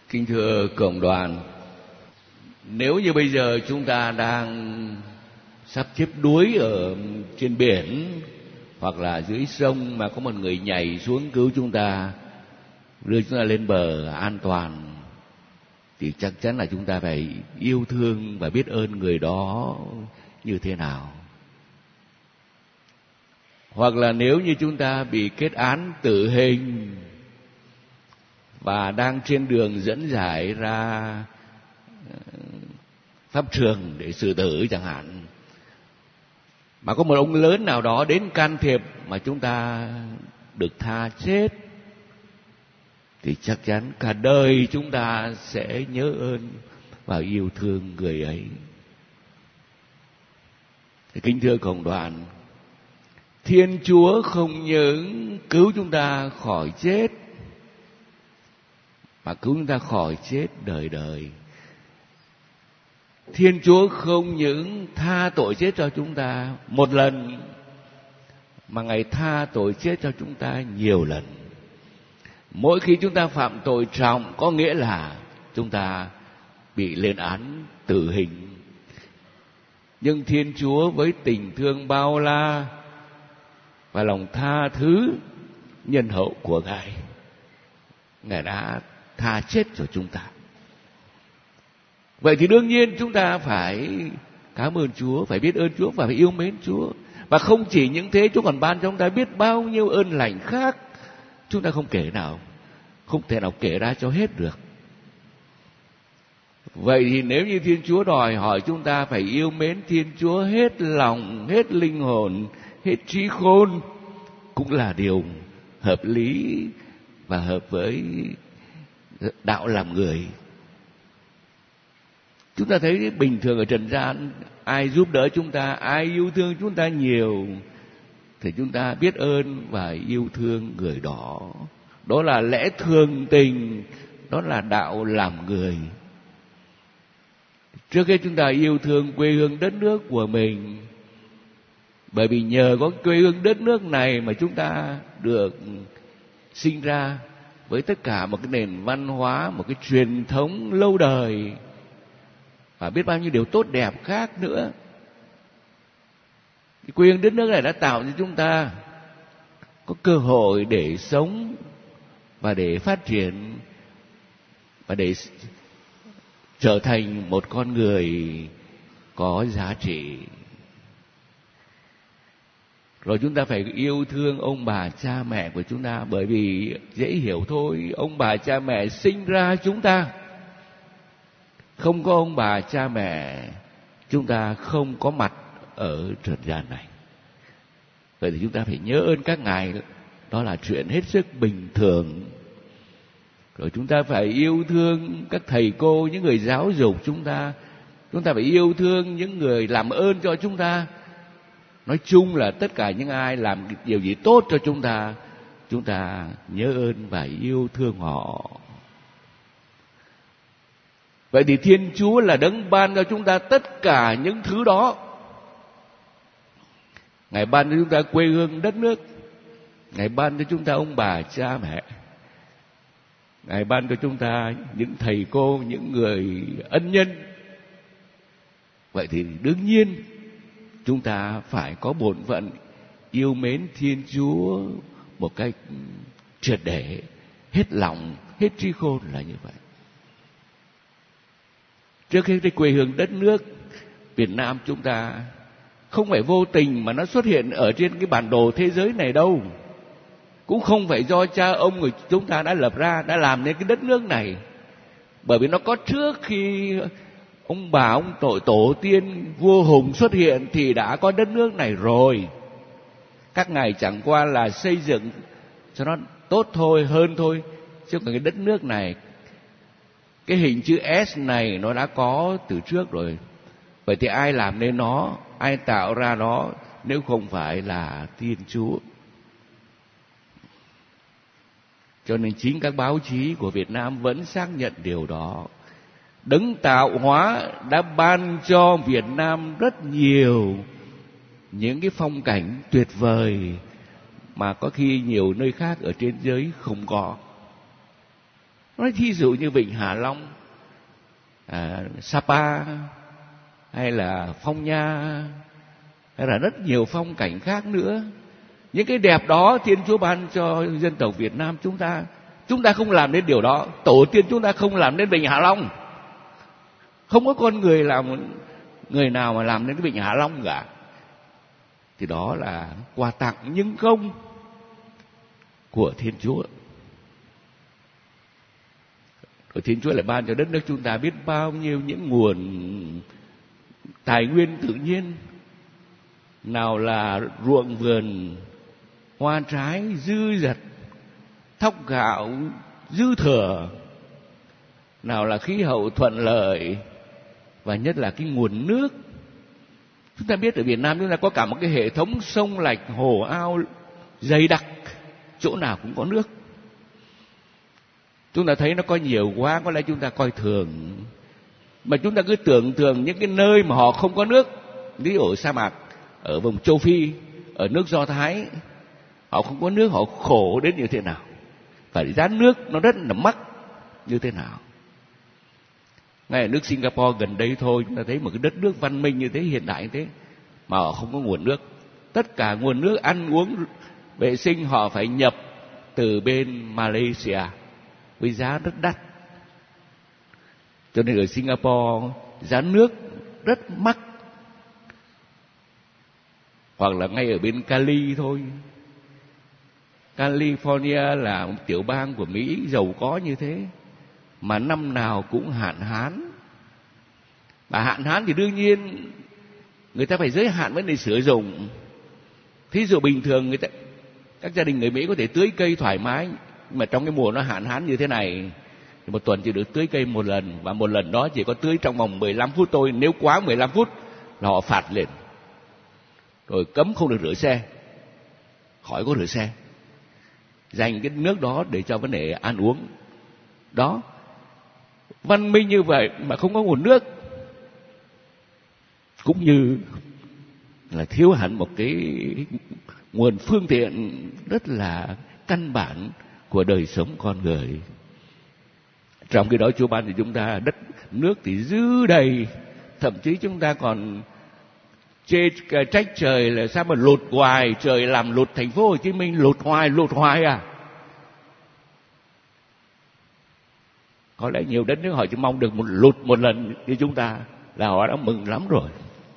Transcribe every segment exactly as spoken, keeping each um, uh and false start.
Kính thưa cộng đoàn, nếu như bây giờ chúng ta đang sắp chết đuối ở trên biển hoặc là dưới sông mà có một người nhảy xuống cứu chúng ta, đưa chúng ta lên bờ an toàn, thì chắc chắn là chúng ta phải yêu thương và biết ơn người đó như thế nào. Hoặc là nếu như chúng ta bị kết án tử hình và đang trên đường dẫn giải ra pháp trường để xử tử chẳng hạn, mà có một ông lớn nào đó đến can thiệp mà chúng ta được tha chết, thì chắc chắn cả đời chúng ta sẽ nhớ ơn và yêu thương người ấy. Thì kính thưa cộng đoàn, Thiên Chúa không những cứu chúng ta khỏi chết, mà cứu chúng ta khỏi chết đời đời. Thiên Chúa không những tha tội chết cho chúng ta một lần, mà Ngài tha tội chết cho chúng ta nhiều lần. Mỗi khi chúng ta phạm tội trọng, có nghĩa là chúng ta bị lên án tử hình. Nhưng Thiên Chúa với tình thương bao la và lòng tha thứ nhân hậu của Ngài, Ngài đã tha chết cho chúng ta. Vậy thì đương nhiên chúng ta phải cảm ơn Chúa, phải biết ơn Chúa và phải yêu mến Chúa. Và không chỉ những thế, Chúa còn ban cho chúng ta biết bao nhiêu ơn lành khác, chúng ta không kể nào, không thể nào kể ra cho hết được. Vậy thì nếu như Thiên Chúa đòi hỏi chúng ta phải yêu mến Thiên Chúa hết lòng, hết linh hồn, hết trí khôn, cũng là điều hợp lý và hợp với đạo làm người. Chúng ta thấy bình thường ở trần gian, ai giúp đỡ chúng ta, ai yêu thương chúng ta nhiều, thì chúng ta biết ơn và yêu thương người đó. Đó là lẽ thường tình, đó là đạo làm người. Trước khi chúng ta yêu thương quê hương đất nước của mình, bởi vì nhờ có quê hương đất nước này mà chúng ta được sinh ra với tất cả một cái nền văn hóa, một cái truyền thống lâu đời, và biết bao nhiêu điều tốt đẹp khác nữa. Cái quê hương đất nước này đã tạo cho chúng ta có cơ hội để sống và để phát triển và để trở thành một con người có giá trị. Rồi chúng ta phải yêu thương ông bà cha mẹ của chúng ta, bởi vì dễ hiểu thôi, ông bà cha mẹ sinh ra chúng ta. Không có ông bà cha mẹ, chúng ta không có mặt ở trần gian này. Vậy thì chúng ta phải nhớ ơn các ngài, đó là chuyện hết sức bình thường. Rồi chúng ta phải yêu thương các thầy cô, những người giáo dục chúng ta. Chúng ta phải yêu thương những người làm ơn cho chúng ta. Nói chung là tất cả những ai làm điều gì tốt cho chúng ta, chúng ta nhớ ơn và yêu thương họ. Vậy thì Thiên Chúa là đấng ban cho chúng ta tất cả những thứ đó. Ngài ban cho chúng ta quê hương đất nước, Ngài ban cho chúng ta ông bà cha mẹ, Ngài ban cho chúng ta những thầy cô, những người ân nhân. Vậy thì đương nhiên chúng ta phải có bổn phận yêu mến Thiên Chúa một cách triệt để, hết lòng, hết trí khôn là như vậy. Trước khi cái quê hương đất nước Việt Nam chúng ta không phải vô tình mà nó xuất hiện ở trên cái bản đồ thế giới này đâu. Cũng không phải do cha ông của chúng ta đã lập ra, đã làm nên cái đất nước này. Bởi vì nó có trước khi ông bà, ông tổ, tổ tiên, vua Hùng xuất hiện thì đã có đất nước này rồi. Các ngài chẳng qua là xây dựng cho nó tốt thôi, hơn thôi. Chứ còn cái đất nước này, cái hình chữ S này nó đã có từ trước rồi. Vậy thì ai làm nên nó, ai tạo ra nó nếu không phải là Thiên Chúa? Cho nên chính các báo chí của Việt Nam vẫn xác nhận điều đó. Đấng tạo hóa đã ban cho Việt Nam rất nhiều những cái phong cảnh tuyệt vời mà có khi nhiều nơi khác ở trên giới không có. Nói thí dụ như Vịnh Hạ Long, à, Sapa, hay là Phong Nha, hay là rất nhiều phong cảnh khác nữa. Những cái đẹp đó Thiên Chúa ban cho dân tộc Việt Nam chúng ta. Chúng ta không làm đến điều đó. Tổ tiên chúng ta không làm đến Vịnh Hạ Long. Không có con người làm người nào mà làm đến cái Vịnh Hạ Long cả. Thì đó là quà tặng nhưng không của Thiên Chúa. Rồi Thiên Chúa lại ban cho đất nước chúng ta biết bao nhiêu những nguồn tài nguyên tự nhiên. Nào là ruộng vườn, hoa trái dư dật, thóc gạo dư thừa. Nào là khí hậu thuận lợi, và nhất là cái nguồn nước. Chúng ta biết ở Việt Nam chúng ta có cả một cái hệ thống sông lạch, hồ ao dày đặc, chỗ nào cũng có nước. Chúng ta thấy nó có nhiều quá, có lẽ chúng ta coi thường. Mà chúng ta cứ tưởng tượng những cái nơi mà họ không có nước, ví dụ ở sa mạc, ở vùng châu Phi, ở nước Do Thái, họ không có nước, họ khổ đến như thế nào, phải giá nước nó rất là mắc như thế nào. Ngay ở nước Singapore gần đây thôi, chúng ta thấy một cái đất nước văn minh như thế, hiện đại như thế, mà họ không có nguồn nước. Tất cả nguồn nước ăn uống, vệ sinh họ phải nhập từ bên Malaysia với giá rất đắt. Cho nên ở Singapore giá nước rất mắc. Hoặc là ngay ở bên Cali thôi, California là một tiểu bang của Mỹ giàu có như thế, mà năm nào cũng hạn hán. Mà hạn hán thì đương nhiên người ta phải giới hạn vấn đề sử dụng. Thí dụ bình thường người ta, các gia đình người Mỹ có thể tưới cây thoải mái, nhưng mà trong cái mùa nó hạn hán như thế này thì một tuần chỉ được tưới cây một lần, và một lần đó chỉ có tưới trong vòng mười lăm phút thôi. Nếu quá mười lăm phút là họ phạt lên, rồi cấm không được rửa xe, khỏi có rửa xe, dành cái nước đó để cho vấn đề ăn uống. Đó, văn minh như vậy mà không có nguồn nước, cũng như là thiếu hẳn một cái nguồn phương tiện rất là căn bản của đời sống con người. Trong khi đó Chúa ban cho chúng ta đất nước thì dư đầy, thậm chí chúng ta còn chê trách trời là sao mà lụt hoài, trời làm lụt thành phố Hồ Chí Minh, lụt hoài lụt hoài à. Có lẽ nhiều đất nước họ chỉ mong được một lụt một lần như chúng ta là họ đã mừng lắm rồi.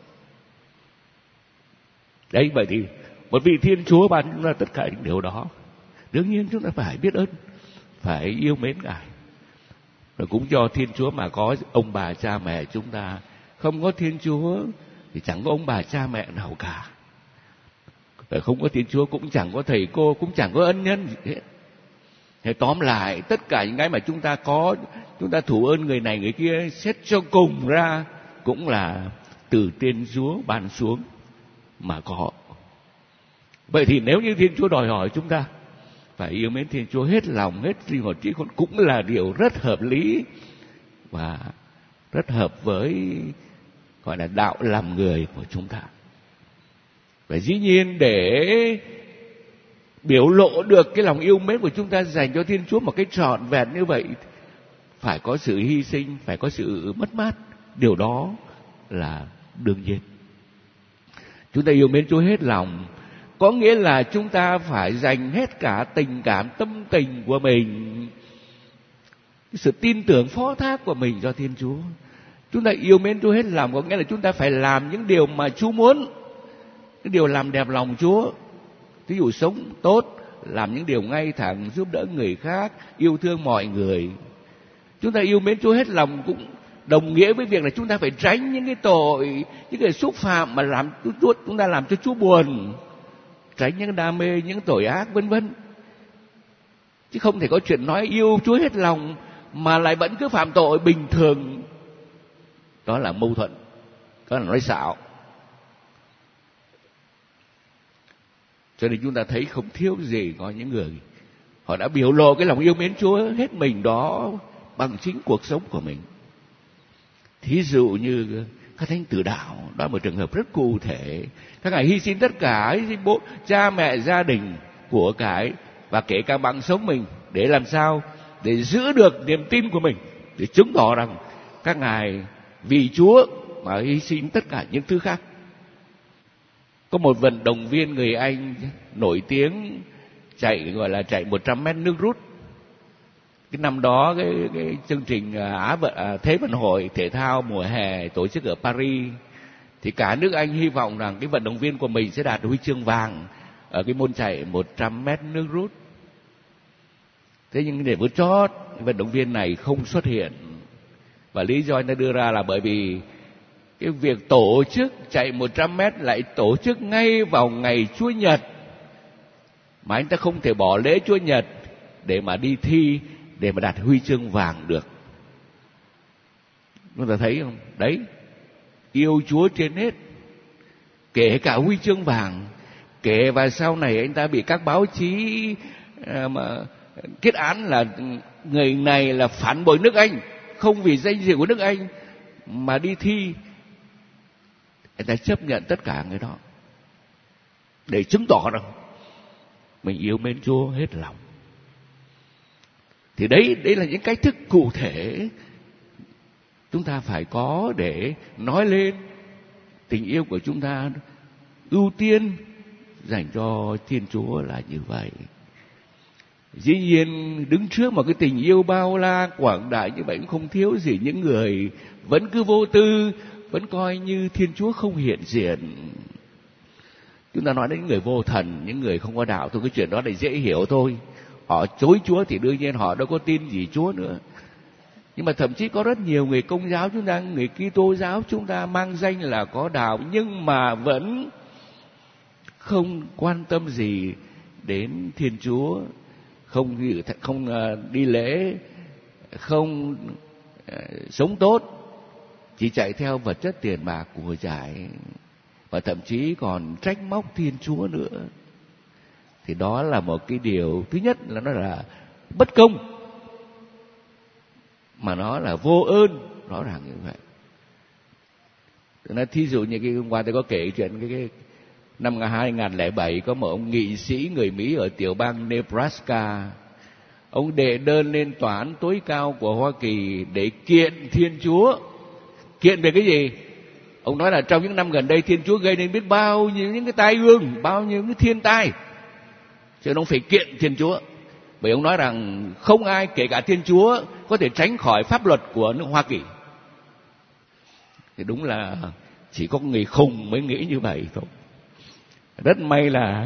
Đấy, vậy thì một vị Thiên Chúa ban chúng ta tất cả những điều đó, đương nhiên chúng ta phải biết ơn, phải yêu mến Ngài. Rồi cũng do Thiên Chúa mà có ông bà cha mẹ chúng ta. Không có Thiên Chúa thì chẳng có ông bà cha mẹ nào cả. Rồi không có Thiên Chúa cũng chẳng có thầy cô, cũng chẳng có ân nhân gì hết. Thế tóm lại, tất cả những cái mà chúng ta có, chúng ta thủ ơn người này người kia, xét cho cùng ra cũng là từ Thiên Chúa ban xuống mà có. Vậy thì nếu như Thiên Chúa đòi hỏi chúng ta phải yêu mến Thiên Chúa hết lòng, hết linh hồn trí khôn, cũng là điều rất hợp lý và rất hợp với gọi là đạo làm người của chúng ta. Và dĩ nhiên để biểu lộ được cái lòng yêu mến của chúng ta dành cho Thiên Chúa một cái trọn vẹn như vậy, phải có sự hy sinh, phải có sự mất mát. Điều đó là đương nhiên. Chúng ta yêu mến Chúa hết lòng, có nghĩa là chúng ta phải dành hết cả tình cảm, tâm tình của mình, sự tin tưởng phó thác của mình cho Thiên Chúa. Chúng ta yêu mến Chúa hết lòng có nghĩa là chúng ta phải làm những điều mà Chúa muốn, những điều làm đẹp lòng Chúa. Ví dụ sống tốt, làm những điều ngay thẳng, giúp đỡ người khác, yêu thương mọi người. Chúng ta yêu mến Chúa hết lòng cũng đồng nghĩa với việc là chúng ta phải tránh những cái tội, những cái xúc phạm mà làm Chúa, chúng ta làm cho Chúa buồn, tránh những đam mê, những tội ác vân vân. Chứ không thể có chuyện nói yêu Chúa hết lòng mà lại vẫn cứ phạm tội bình thường. Đó là mâu thuẫn, đó là nói xạo. Cho nên chúng ta thấy không thiếu gì có những người họ đã biểu lộ cái lòng yêu mến Chúa hết mình đó bằng chính cuộc sống của mình. Thí dụ như các thánh tử đạo, đó là một trường hợp rất cụ thể. Các ngài hy sinh tất cả, hy sinh bố, cha mẹ, gia đình, của cải và kể cả mạng sống mình để làm sao để giữ được niềm tin của mình, để chứng tỏ rằng các ngài vì Chúa mà hy sinh tất cả những thứ khác. Có một vận động viên người Anh nổi tiếng chạy gọi là chạy một trăm mét nước rút. Cái năm đó cái, cái chương trình Á vận à, Thế vận hội thể thao mùa hè tổ chức ở Paris, thì cả nước Anh hy vọng rằng cái vận động viên của mình sẽ đạt huy chương vàng ở cái môn chạy một trăm mét nước rút. Thế nhưng để vượt chót, vận động viên này không xuất hiện, và lý do anh ta đưa ra là bởi vì cái việc tổ chức chạy một trăm mét lại tổ chức ngay vào ngày Chúa Nhật, mà anh ta không thể bỏ lễ Chúa Nhật để mà đi thi, để mà đạt huy chương vàng được. Chúng ta thấy không? Đấy, yêu Chúa trên hết, kể cả huy chương vàng. Kể và sau này anh ta bị các báo chí mà kết án là người này là phản bội nước Anh, không vì danh dự của nước Anh mà đi thi. Anh ta chấp nhận tất cả người đó để chứng tỏ rằng mình yêu mến Chúa hết lòng. Thì đấy, đấy là những cách thức cụ thể chúng ta phải có để nói lên tình yêu của chúng ta ưu tiên dành cho Thiên Chúa là như vậy. Dĩ nhiên đứng trước một cái tình yêu bao la quảng đại như vậy cũng không thiếu gì những người vẫn cứ vô tư, vẫn coi như Thiên Chúa không hiện diện. Chúng ta nói đến những người vô thần, những người không có đạo, thôi cái chuyện đó là dễ hiểu thôi. Họ chối Chúa thì đương nhiên họ đâu có tin gì Chúa nữa. Nhưng mà thậm chí có rất nhiều người Công giáo chúng ta, người Kitô giáo chúng ta mang danh là có đạo nhưng mà vẫn không quan tâm gì đến Thiên Chúa, không không đi lễ, không sống tốt, chỉ chạy theo vật chất tiền bạc của cải, và thậm chí còn trách móc Thiên Chúa nữa. Thì đó là một cái điều, thứ nhất là nó là bất công, mà nó là vô ơn, rõ ràng như vậy. Nó thí dụ như cái hôm qua tôi có kể chuyện cái, cái năm hai không không bảy có một ông nghị sĩ người Mỹ ở tiểu bang Nebraska, ông đệ đơn lên tòa án tối cao của Hoa Kỳ để kiện Thiên Chúa. Kiện về cái gì? Ông nói là trong những năm gần đây Thiên Chúa gây nên biết bao nhiêu những cái tai ương, bao nhiêu những thiên tai, cho nên ông phải kiện Thiên Chúa. Bởi ông nói rằng không ai, kể cả Thiên Chúa, có thể tránh khỏi pháp luật của nước Hoa Kỳ. Thì đúng là chỉ có người khùng mới nghĩ như vậy thôi. Rất may là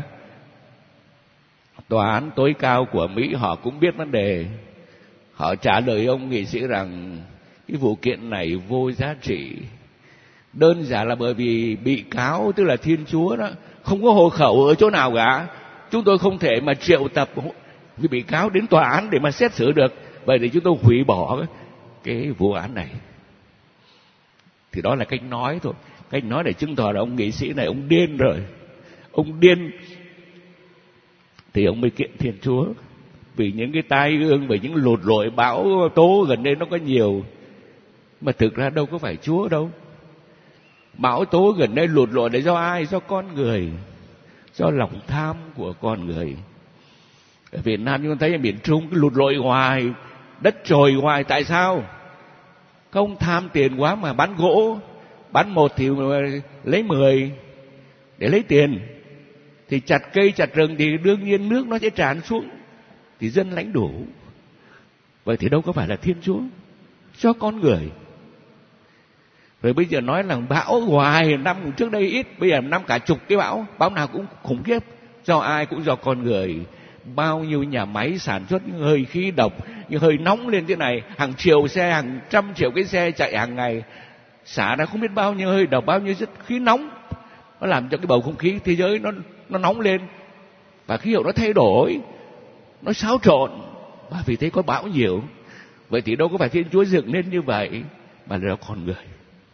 tòa án tối cao của Mỹ họ cũng biết vấn đề. Họ trả lời ông nghị sĩ rằng cái vụ kiện này vô giá trị. Đơn giản là bởi vì bị cáo, tức là Thiên Chúa đó, không có hộ khẩu ở chỗ nào cả. Chúng tôi không thể mà triệu tập vì bị cáo đến tòa án để mà xét xử được. Vậy thì chúng tôi hủy bỏ cái vụ án này. Thì đó là cách nói thôi. Cách nói để chứng tỏ là ông nghị sĩ này ông điên rồi. Ông điên thì ông mới kiện Thiên Chúa. Vì những cái tai ương, vì những lụt lội bão tố gần đây nó có nhiều. Mà thực ra đâu có phải Chúa đâu. Bão tố gần đây lụt lội là do ai? Do con người, do lòng tham của con người. Ở Việt Nam chúng ta thấy ở miền Trung cái lụt lội hoài, đất trồi hoài. Tại sao? Không tham tiền quá mà bán gỗ, bán một thì lấy mười để lấy tiền. Thì chặt cây chặt rừng thì đương nhiên nước nó sẽ tràn xuống, thì dân lãnh đủ. Vậy thì đâu có phải là Thiên Chúa, cho con người. Rồi bây giờ nói là bão hoài, năm trước đây ít, bây giờ năm cả chục cái bão, bão nào cũng khủng khiếp. Do ai? Cũng do con người. Bao nhiêu nhà máy sản xuất những hơi khí độc, những hơi nóng lên thế này, hàng triệu xe, hàng trăm triệu cái xe chạy hàng ngày, xả ra không biết bao nhiêu hơi độc, bao nhiêu chất khí nóng. Nó làm cho cái bầu không khí thế giới nó nó nóng lên, và khí hậu nó thay đổi, nó xáo trộn, và vì thế có bão nhiều. Vậy thì đâu có phải Thiên Chúa dựng nên như vậy, mà là con người.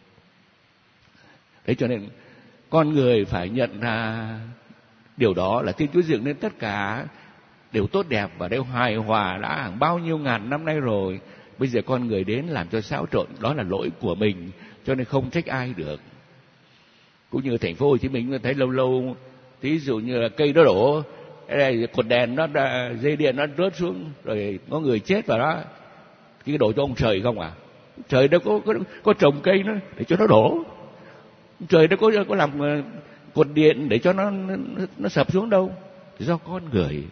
Thế cho nên con người phải nhận ra điều đó, là Thiên Chúa dựng nên tất cả đều tốt đẹp và đều hài hòa đã hàng bao nhiêu ngàn năm nay rồi. Bây giờ con người đến làm cho xáo trộn, đó là lỗi của mình, cho nên không trách ai được. Cũng như thành phố Hồ Chí Minh thấy lâu lâu, ví dụ như là cây đó đổ, cái này cột đèn nó dây điện nó rớt xuống rồi có người chết vào đó, cái đổ cho ông trời không à? Trời đâu có có, có trồng cây nó để cho nó đổ, trời đâu có có làm cột điện để cho nó nó, nó sập xuống đâu, do con người.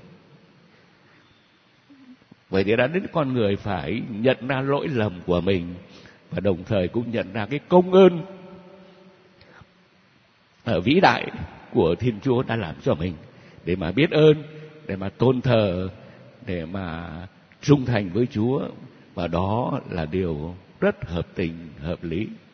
Vậy thì đã đến con người phải nhận ra lỗi lầm của mình và đồng thời cũng nhận ra cái công ơn ở vĩ đại của Thiên Chúa đã làm cho mình, để mà biết ơn, để mà tôn thờ, để mà trung thành với Chúa, và đó là điều rất hợp tình hợp lý.